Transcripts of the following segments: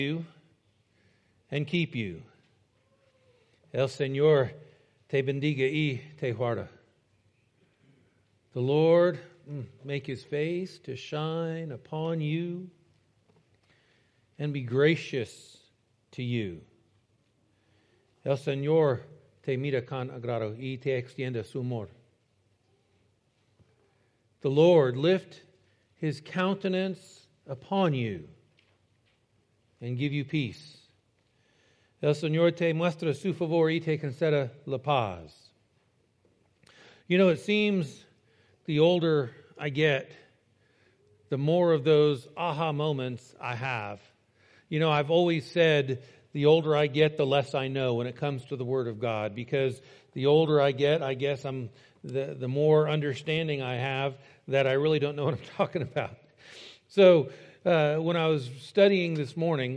you and keep you. El Señor te bendiga y te guarda. The Lord make his face to shine upon you and be gracious to you. El Señor te mira con agrado y te extienda su amor. The Lord lift his countenance upon you and give you peace. El Señor te muestra su favor y te conceda la paz. You know, it seems the older I get, the more of those aha moments I have. You know, I've always said the older I get, the less I know when it comes to the Word of God, because the older I get, I guess the more understanding I have that I really don't know what I'm talking about. So when I was studying this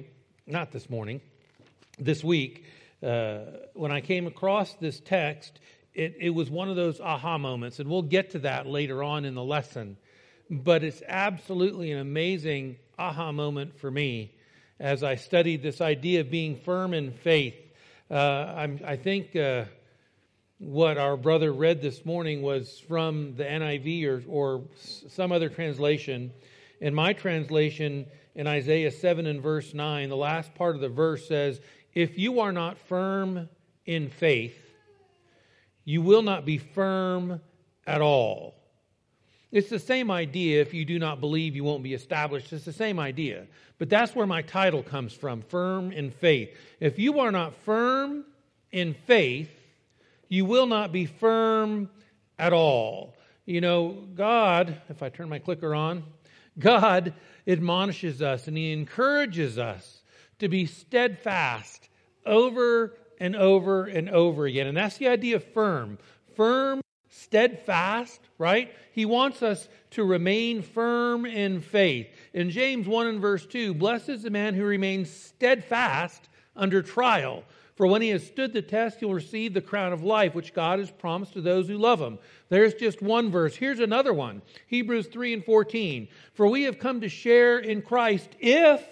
week, when I came across this text, it was one of those aha moments, and we'll get to that later on in the lesson. But it's absolutely an amazing aha moment for me as I studied this idea of being firm in faith. I think what our brother read this morning was from the NIV or some other translation. In my translation, in Isaiah 7 and verse 9, the last part of the verse says, "If you are not firm in faith, you will not be firm at all." It's the same idea. If you do not believe, you won't be established. It's the same idea. But that's where my title comes from, firm in faith. If you are not firm in faith, you will not be firm at all. You know, God, if I turn my clicker on, God admonishes us and He encourages us to be steadfast over and over and over again. And that's the idea of firm. Firm, steadfast, right? He wants us to remain firm in faith. In James 1 and verse 2, "Blessed is the man who remains steadfast under trial. For when he has stood the test, he'll receive the crown of life, which God has promised to those who love him." There's just one verse. Here's another one. Hebrews 3 and 14. "For we have come to share in Christ if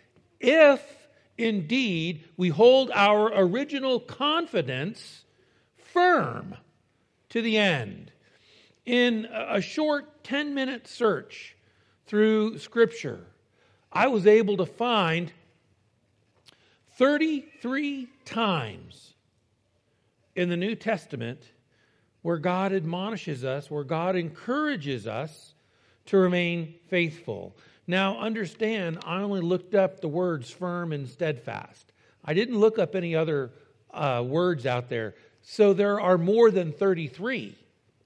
indeed we hold our original confidence firm to the end." In a short 10-minute search through Scripture, I was able to find 33 times in the New Testament where God admonishes us, where God encourages us to remain faithful. Now, understand, I only looked up the words firm and steadfast. I didn't look up any other words out there. So there are more than 33.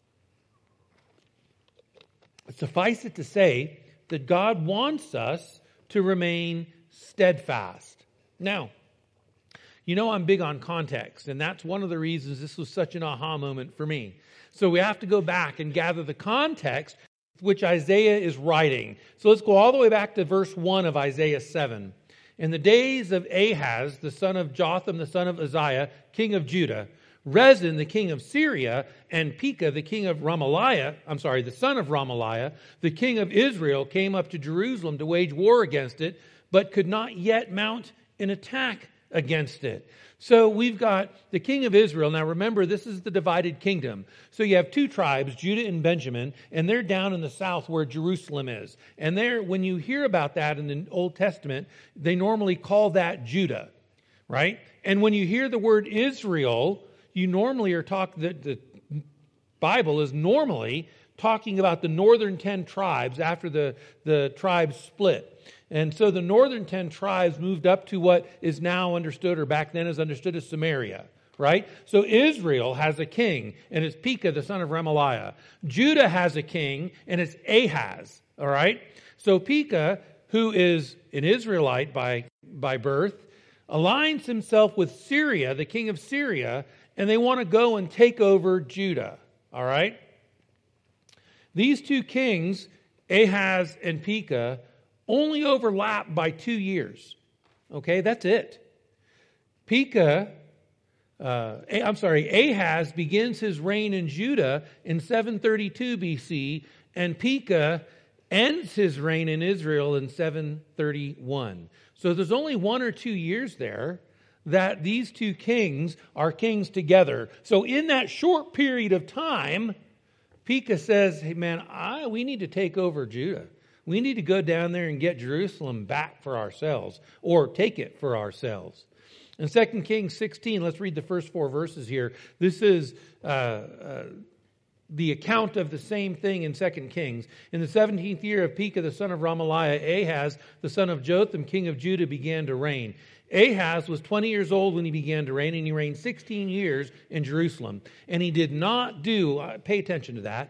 Suffice it to say that God wants us to remain steadfast. Now, you know I'm big on context, and that's one of the reasons this was such an aha moment for me. So we have to go back and gather the context which Isaiah is writing. So let's go all the way back to verse 1 of Isaiah 7. "In the days of Ahaz, the son of Jotham, the son of Uzziah, king of Judah, Rezin, the king of Syria, and Pekah, the son of Remaliah, the king of Israel, came up to Jerusalem to wage war against it, but could not yet mount an attack against it." So we've got the king of Israel. Now remember, this is the divided kingdom. So you have two tribes, Judah and Benjamin, and they're down in the south where Jerusalem is. And there, when you hear about that in the Old Testament, they normally call that Judah, right? And when you hear the word Israel, you normally are the Bible is normally talking about the northern 10 tribes after the tribes split. And so the northern 10 tribes moved up to what is now understood, or back then is understood as Samaria, right? So Israel has a king, and it's Pekah, the son of Remaliah. Judah has a king, and it's Ahaz, all right? So Pekah, who is an Israelite by birth, aligns himself with Syria, the king of Syria, and they want to go and take over Judah, all right? These two kings, Ahaz and Pekah, only overlap by 2 years. Okay, that's it. Ahaz begins his reign in Judah in 732 BC, and Pekah ends his reign in Israel in 731. So there's only 1 or 2 years there that these two kings are kings together. So in that short period of time, Pekah says, hey man, we need to take over Judah. We need to go down there and get Jerusalem back for ourselves, or take it for ourselves. In 2 Kings 16, let's read the first 4 verses here. This is the account of the same thing in 2 Kings. In the 17th year of Pekah, the son of Ramaliah, Ahaz, the son of Jotham, king of Judah, began to reign. Ahaz was 20 years old when he began to reign, and he reigned 16 years in Jerusalem. And he did not do, pay attention to that,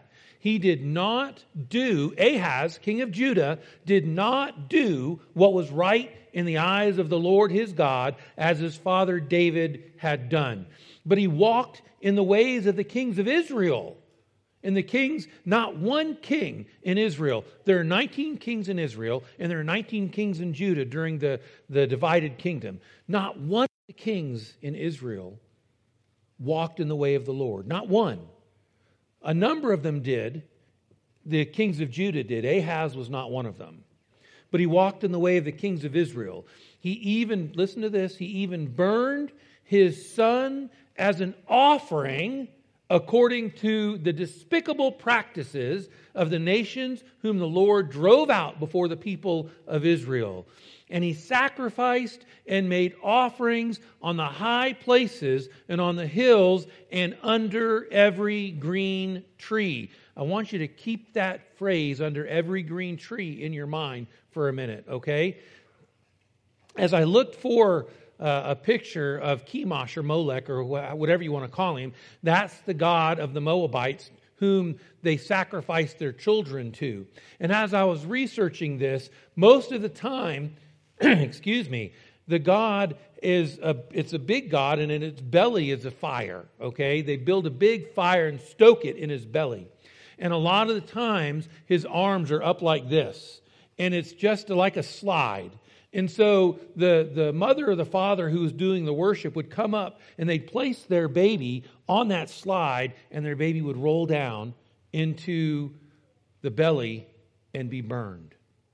Ahaz, king of Judah, did not do what was right in the eyes of the Lord his God, as his father David had done. But he walked in the ways of the kings of Israel. And the kings, not one king in Israel. There are 19 kings in Israel, and there are 19 kings in Judah during the divided kingdom. Not one of the kings in Israel walked in the way of the Lord. Not one. A number of them did. The kings of Judah did. Ahaz was not one of them. But he walked in the way of the kings of Israel. He even, listen to this, he even burned his son as an offering according to the despicable practices of the nations whom the Lord drove out before the people of Israel. And he sacrificed and made offerings on the high places and on the hills and under every green tree. I want you to keep that phrase, under every green tree, in your mind for a minute, okay? As I looked for a picture of Chemosh or Molech or whatever you want to call him, that's the god of the Moabites whom they sacrificed their children to. And as I was researching this, most of the time, the god it's a big god, and in its belly is a fire, okay? They build a big fire and stoke it in his belly. And a lot of the times, his arms are up like this, and it's just like a slide. And so the mother or the father who was doing the worship would come up and they'd place their baby on that slide, and their baby would roll down into the belly and be burned.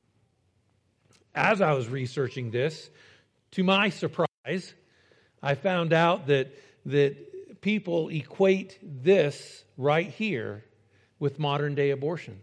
As I was researching this, to my surprise, I found out that people equate this right here with modern day abortion.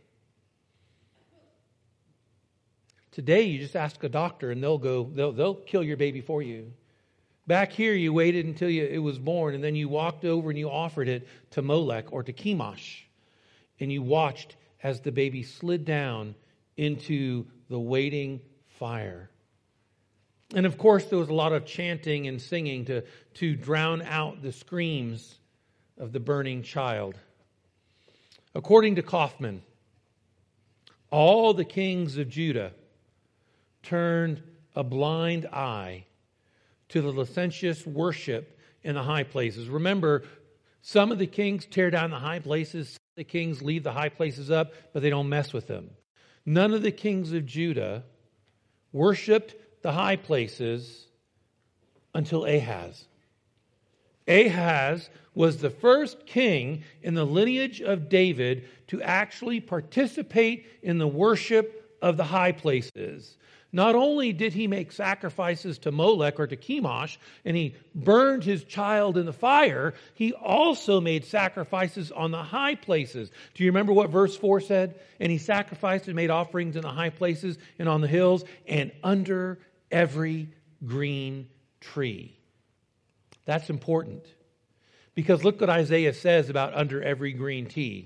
Today, you just ask a doctor and they'll kill your baby for you. Back here, you waited until it was born, and then you walked over and you offered it to Molech or to Chemosh. And you watched as the baby slid down into the waiting fire. And of course, there was a lot of chanting and singing to drown out the screams of the burning child. According to Kaufman, all the kings of Judah turned a blind eye to the licentious worship in the high places. Remember, some of the kings tear down the high places, some of the kings leave the high places up, but they don't mess with them. None of the kings of Judah worshipped the high places until Ahaz. Ahaz was the first king in the lineage of David to actually participate in the worship of the high places. Not only did he make sacrifices to Molech or to Chemosh, and he burned his child in the fire, he also made sacrifices on the high places. Do you remember what verse 4 said? And he sacrificed and made offerings in the high places and on the hills and under every green tree. That's important. Because look what Isaiah says about under every green tree.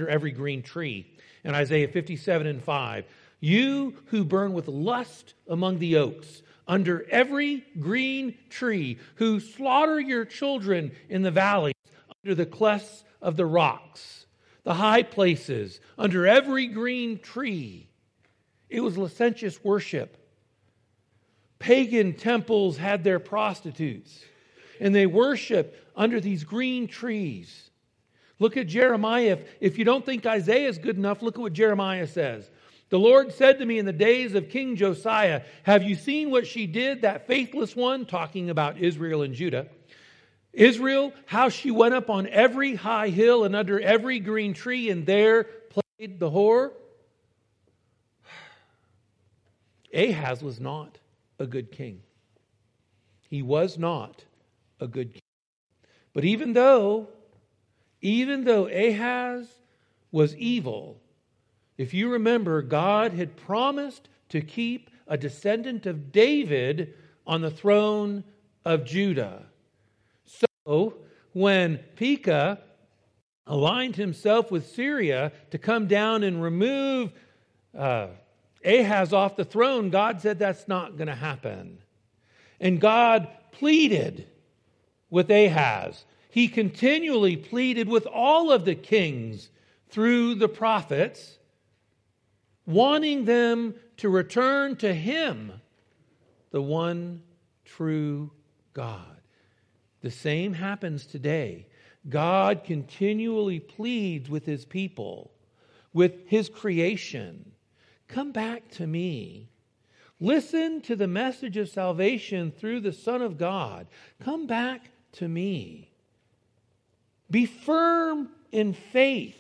In Isaiah 57:5. You who burn with lust among the oaks, under every green tree, who slaughter your children in the valleys, under the clefts of the rocks, the high places, under every green tree. It was licentious worship. Pagan temples had their prostitutes, and they worship under these green trees. Look at Jeremiah. If you don't think Isaiah is good enough, look at what Jeremiah says. The Lord said to me in the days of King Josiah, have you seen what she did, that faithless one, talking about Israel and Judah? Israel, how she went up on every high hill and under every green tree and there played the whore? Ahaz was not a good king. He was not a good king. But even though Ahaz was evil, if you remember, God had promised to keep a descendant of David on the throne of Judah. So when Pekah aligned himself with Syria to come down and remove Ahaz off the throne, God said that's not going to happen. And God pleaded with Ahaz. He continually pleaded with all of the kings through the prophets, wanting them to return to him, the one true God. The same happens today. God continually pleads with his people, with his creation. Come back to me. Listen to the message of salvation through the Son of God. Come back to me. Be firm in faith,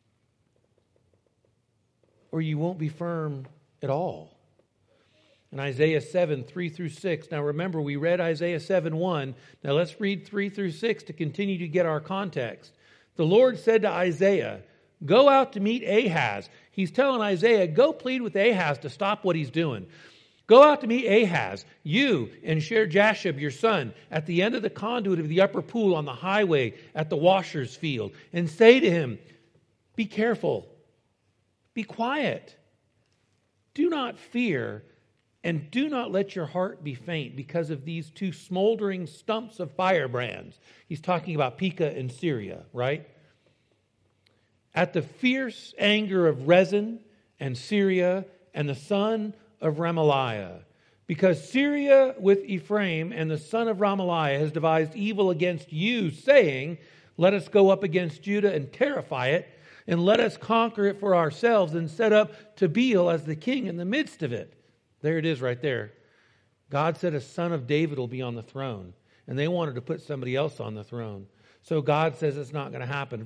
or you won't be firm at all. In Isaiah 7, 3 through 6. Now remember, we read Isaiah 7, 1. Now let's read 3 through 6 to continue to get our context. The Lord said to Isaiah, go out to meet Ahaz. He's telling Isaiah, go plead with Ahaz to stop what he's doing. Go out to meet Ahaz, you and Shear-Jashub, your son, at the end of the conduit of the upper pool on the highway at the washer's field, and say to him, be careful, be quiet, do not fear, and do not let your heart be faint because of these two smoldering stumps of firebrands. He's talking about Pekah and Syria, right? At the fierce anger of Rezin and Syria and the son of Remaliah. Because Syria with Ephraim and the son of Remaliah has devised evil against you, saying, let us go up against Judah and terrify it, and let us conquer it for ourselves and set up Tabeel as the king in the midst of it. There it is right there. God said a son of David will be on the throne. And they wanted to put somebody else on the throne. So God says it's not going to happen.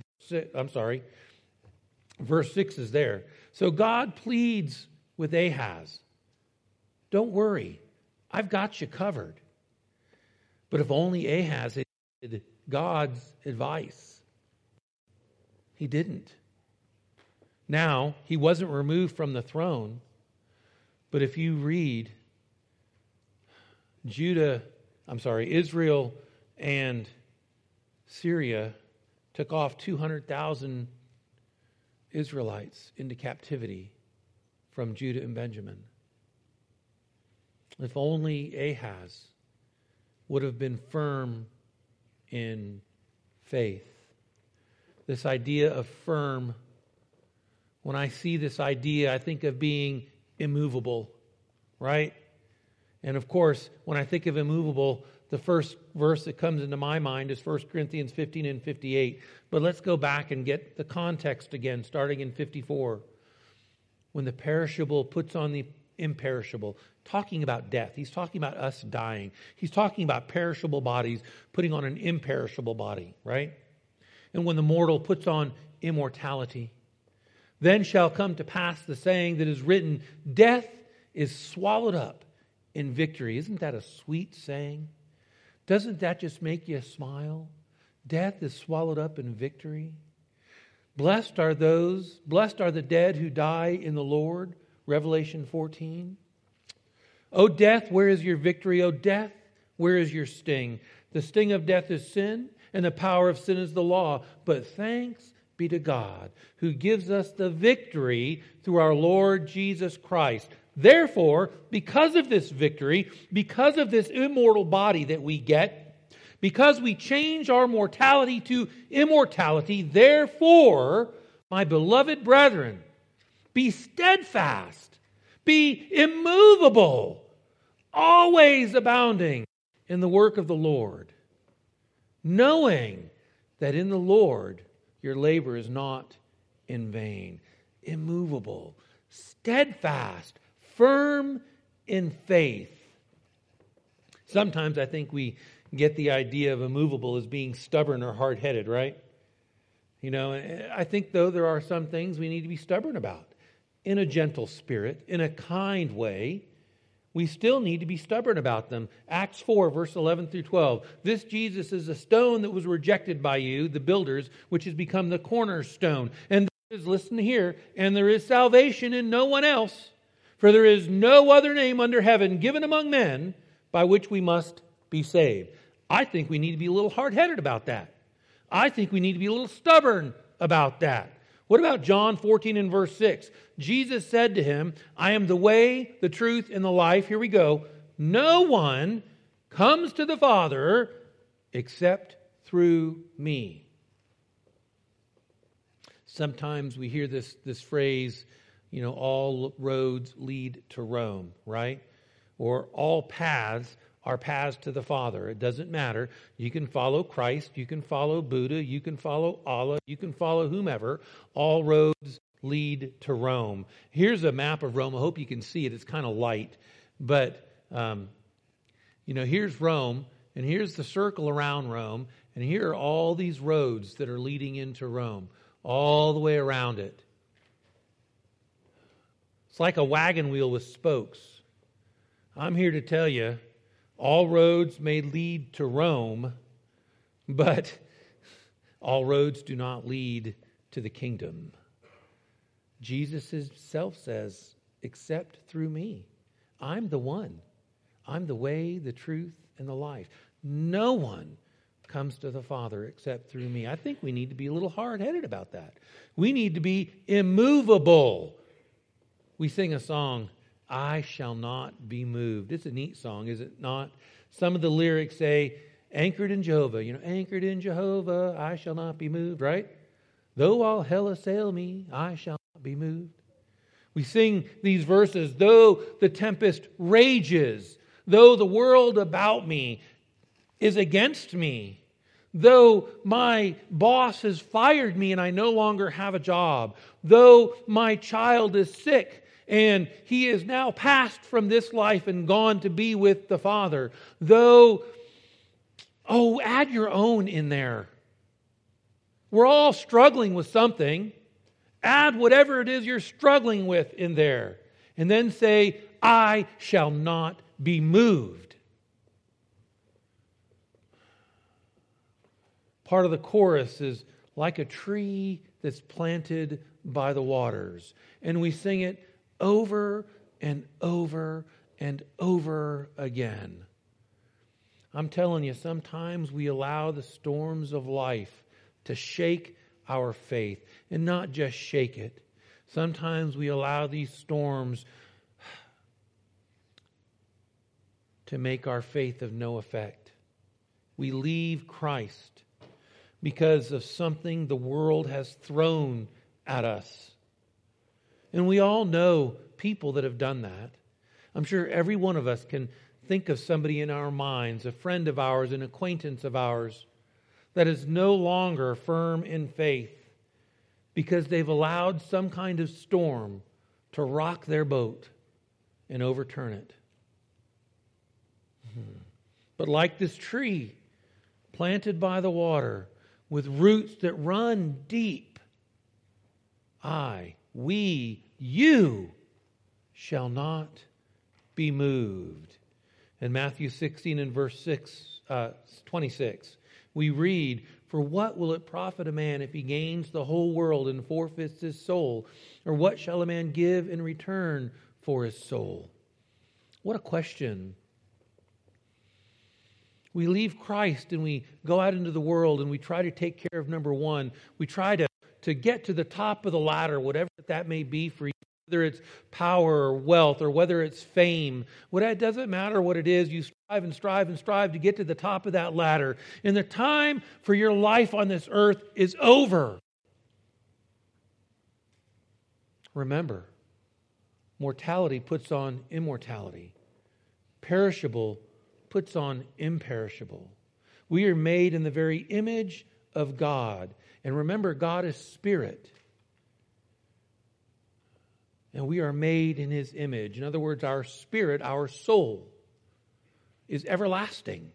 Verse 6 is there. So God pleads with Ahaz. Don't worry. I've got you covered. But if only Ahaz had God's advice. He didn't. Now, he wasn't removed from the throne. But if you read Israel and Syria took off 200,000 Israelites into captivity from Judah and Benjamin. If only Ahaz would have been firm in faith. This idea of firm, when I see this idea, I think of being immovable, right? And of course, when I think of immovable, the first verse that comes into my mind is 1 Corinthians 15 and 58. But let's go back and get the context again, starting in 54. When the perishable puts on the imperishable, talking about death. He's talking about us dying. He's talking about perishable bodies putting on an imperishable body, right? And when the mortal puts on immortality, then shall come to pass the saying that is written, death is swallowed up in victory. Isn't that a sweet saying? Doesn't that just make you smile? Death is swallowed up in victory. Blessed are the dead who die in the Lord. Revelation 14. O death, where is your victory? O death, where is your sting? The sting of death is sin, and the power of sin is the law. But thanks be to God, who gives us the victory through our Lord Jesus Christ. Therefore, because of this victory, because of this immortal body that we get, because we change our mortality to immortality, therefore, my beloved brethren, be steadfast, be immovable, always abounding in the work of the Lord, knowing that in the Lord your labor is not in vain. Immovable, steadfast, firm in faith. Sometimes I think we get the idea of immovable as being stubborn or hard-headed, right? You know, I think, though, there are some things we need to be stubborn about in a gentle spirit, in a kind way. we still need to be stubborn about them. Acts 4, verse 11 through 12. This Jesus is a stone that was rejected by you, the builders, which has become the cornerstone. And there is, listen here, and there is salvation in no one else, for there is no other name under heaven given among men by which we must be saved. I think we need to be a little hard-headed about that. I think we need to be a little stubborn about that. What about John 14 and verse 6? Jesus said to him, I am the way, the truth, and the life. Here we go. No one comes to the Father except through me. Sometimes we hear this phrase, all roads lead to Rome, right? Or all paths are paths to the Father. It doesn't matter. You can follow Christ, you can follow Buddha, you can follow Allah, you can follow whomever. All roads lead to Rome. Here's a map of Rome. I hope you can see it. It's kind of light. But, here's Rome, and here's the circle around Rome, and here are all these roads that are leading into Rome, all the way around it. It's like a wagon wheel with spokes. I'm here to tell you, all roads may lead to Rome, but all roads do not lead to the kingdom. Jesus himself says, except through me. I'm the one. I'm the way, the truth, and the life. No one comes to the Father except through me. I think we need to be a little hard-headed about that. We need to be immovable. We sing a song, I shall not be moved. It's a neat song, is it not? Some of the lyrics say, anchored in Jehovah. Anchored in Jehovah, I shall not be moved, right? Though all hell assail me, I shall not be moved. We sing these verses, though the tempest rages, though the world about me is against me, though my boss has fired me and I no longer have a job, though my child is sick, and he is now passed from this life and gone to be with the Father. Though, add your own in there. We're all struggling with something. Add whatever it is you're struggling with in there. And then say, I shall not be moved. Part of the chorus is like a tree that's planted by the waters. And we sing it over and over and over again. I'm telling you, sometimes we allow the storms of life to shake our faith, and not just shake it. Sometimes we allow these storms to make our faith of no effect. We leave Christ because of something the world has thrown at us. And we all know people that have done that. I'm sure every one of us can think of somebody in our minds, a friend of ours, an acquaintance of ours, that is no longer firm in faith because they've allowed some kind of storm to rock their boat and overturn it. But like this tree planted by the water with roots that run deep, you shall not be moved. In Matthew 16 and verse 26, we read, for what will it profit a man if he gains the whole world and forfeits his soul? Or what shall a man give in return for his soul? What a question. We leave Christ and we go out into the world and we try to take care of number one. We try to get to the top of the ladder, whatever that may be for you, whether it's power or wealth or whether it's fame. It doesn't matter what it is. You strive and strive and strive to get to the top of that ladder. And the time for your life on this earth is over. Remember, mortality puts on immortality. Perishable puts on imperishable. We are made in the very image of God. And remember, God is spirit. And we are made in His image. In other words, our spirit, our soul, is everlasting.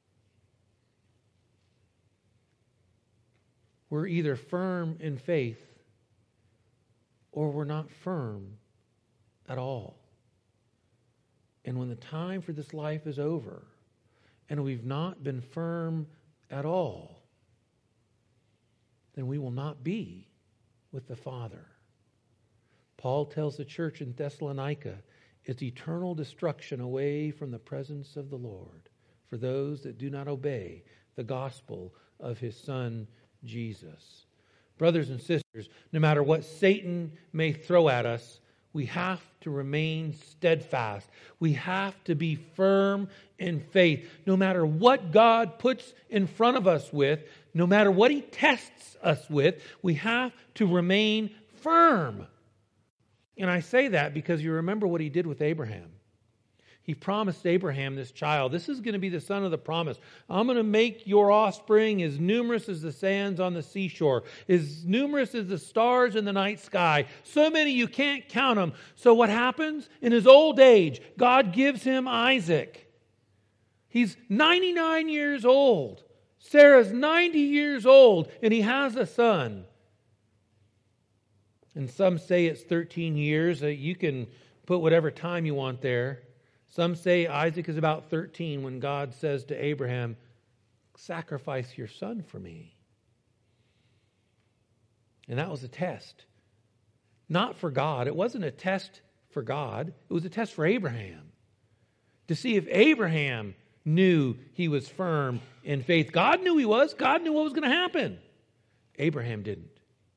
We're either firm in faith or we're not firm at all. And when the time for this life is over, and we've not been firm at all, then we will not be with the Father. Paul tells the church in Thessalonica, it's eternal destruction away from the presence of the Lord for those that do not obey the gospel of his Son, Jesus. Brothers and sisters, no matter what Satan may throw at us, we have to remain steadfast. We have to be firm in faith. No matter what God puts in front of us with, no matter what he tests us with, we have to remain firm. And I say that because you remember what he did with Abraham. He promised Abraham this child. This is going to be the son of the promise. I'm going to make your offspring as numerous as the sands on the seashore, as numerous as the stars in the night sky. So many you can't count them. So what happens? In his old age, God gives him Isaac. He's 99 years old. Sarah's 90 years old, and he has a son. And some say it's 13 years. You can put whatever time you want there. Some say Isaac is about 13 when God says to Abraham, sacrifice your son for me. And that was a test. Not for God. It wasn't a test for God. It was a test for Abraham. To see if Abraham knew he was firm in faith. God knew he was. God knew what was going to happen. Abraham didn't.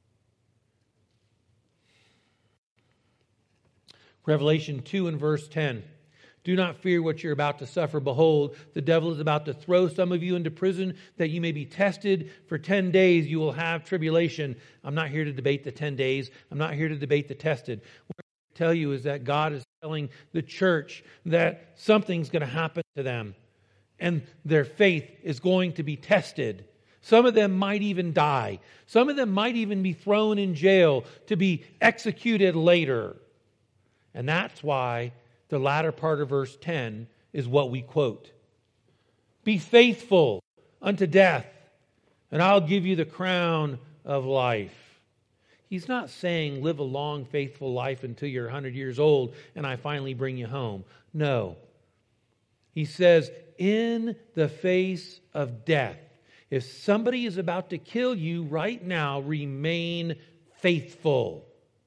Revelation 2 and verse 10. Do not fear what you're about to suffer. Behold, the devil is about to throw some of you into prison that you may be tested. For 10 days you will have tribulation. I'm not here to debate the 10 days. I'm not here to debate the tested. What I tell you is that God is telling the church that something's going to happen to them. And their faith is going to be tested. Some of them might even die. Some of them might even be thrown in jail to be executed later. And that's why the latter part of verse 10 is what we quote. Be faithful unto death, and I'll give you the crown of life. He's not saying live a long, faithful life until you're 100 years old and I finally bring you home. No. He says, in the face of death, if somebody is about to kill you right now, remain faithful.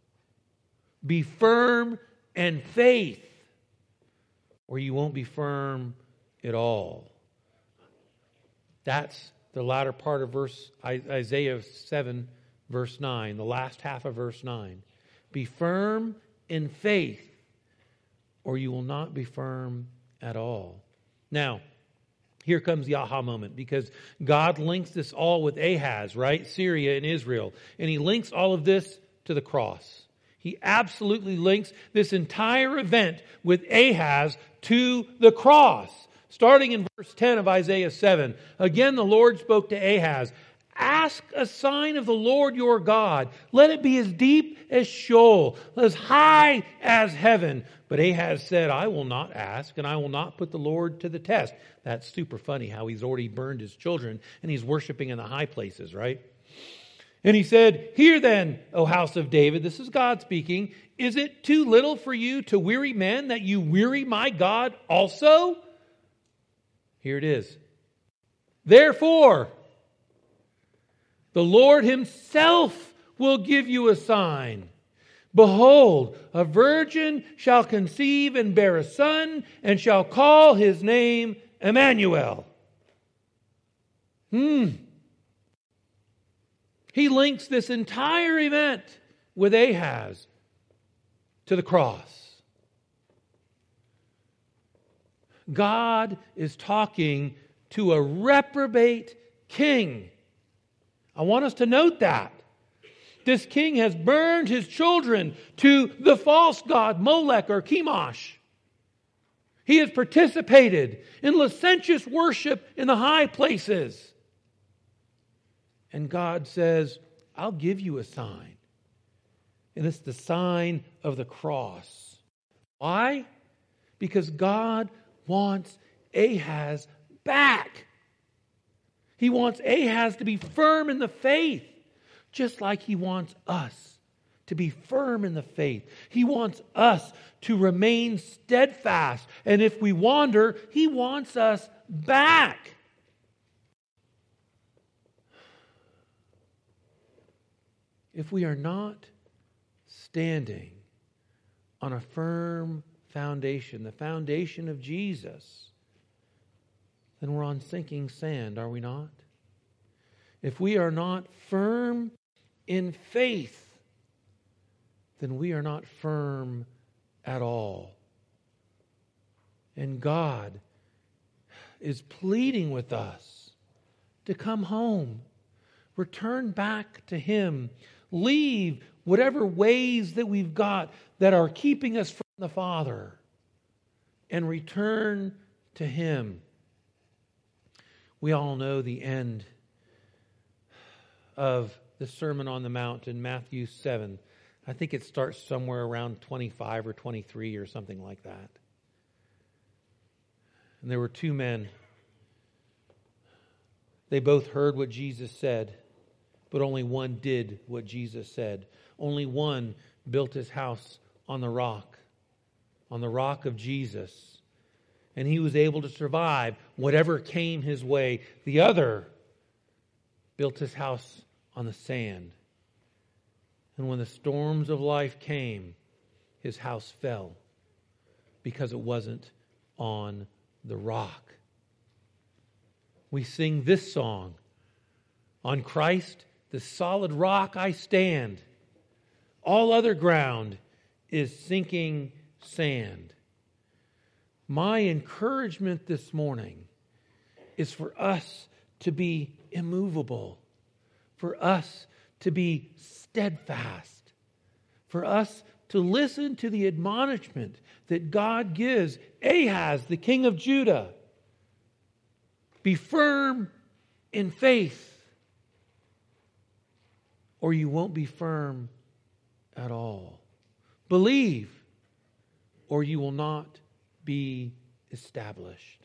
Be firm and faith, or you won't be firm at all. That's the latter part of Isaiah 7, verse 9, the last half of verse 9. Be firm in faith, or you will not be firm at all. Now, here comes the aha moment, because God links this all with Ahaz, right? Syria and Israel. And he links all of this to the cross. He absolutely links this entire event with Ahaz to the cross. Starting in verse 10 of Isaiah 7. Again, the Lord spoke to Ahaz. Ask a sign of the Lord your God. Let it be as deep as Sheol, as high as heaven. But Ahaz said, I will not ask, and I will not put the Lord to the test. That's super funny how he's already burned his children, and he's worshiping in the high places, right? And he said, hear then, O house of David, this is God speaking, is it too little for you to weary men that you weary my God also? Here it is. Therefore, the Lord himself will give you a sign. Behold, a virgin shall conceive and bear a son, and shall call his name Emmanuel. He links this entire event with Ahaz to the cross. God is talking to a reprobate king. I want us to note that. This king has burned his children to the false god Molech or Chemosh. He has participated in licentious worship in the high places. And God says, I'll give you a sign. And it's the sign of the cross. Why? Because God wants Ahaz back. He wants Ahaz to be firm in the faith, just like he wants us to be firm in the faith. He wants us to remain steadfast. And if we wander, He wants us back. If we are not standing on a firm foundation, the foundation of Jesus, then we're on sinking sand, are we not? If we are not firm in faith, then we are not firm at all. And God is pleading with us to come home, return back to Him, leave whatever ways that we've got that are keeping us from the Father, and return to Him. We all know the end of the Sermon on the Mount in Matthew 7. I think it starts somewhere around 25 or 23 or something like that. And there were two men. They both heard what Jesus said, but only one did what Jesus said. Only one built his house on the rock of Jesus. And he was able to survive whatever came his way. The other built his house on the sand. And when the storms of life came, his house fell because it wasn't on the rock. We sing this song, "On Christ, the solid rock I stand. All other ground is sinking sand." My encouragement this morning is for us to be immovable, for us to be steadfast, for us to listen to the admonishment that God gives Ahaz, the king of Judah. Be firm in faith, or you won't be firm at all. Believe, or you will not be established.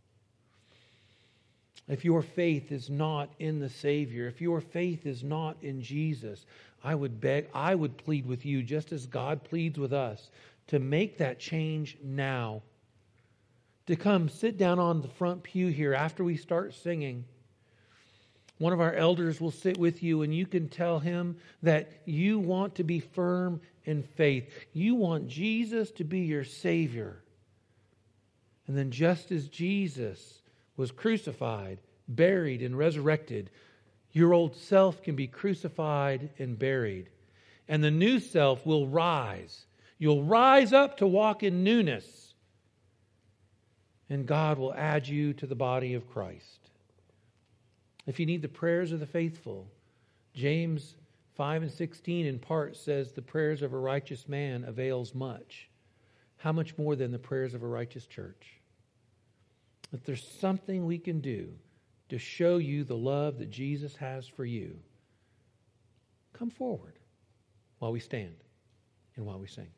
If your faith is not in the Savior, if your faith is not in Jesus, I would plead with you, just as God pleads with us, to make that change now. To come sit down on the front pew here after we start singing. One of our elders will sit with you and you can tell him that you want to be firm in faith. You want Jesus to be your Savior. And then just as Jesus was crucified, buried, and resurrected, your old self can be crucified and buried. And the new self will rise. You'll rise up to walk in newness. And God will add you to the body of Christ. If you need the prayers of the faithful, James 5:16 in part says the prayers of a righteous man avails much. How much more than the prayers of a righteous church? If there's something we can do to show you the love that Jesus has for you, come forward while we stand and while we sing.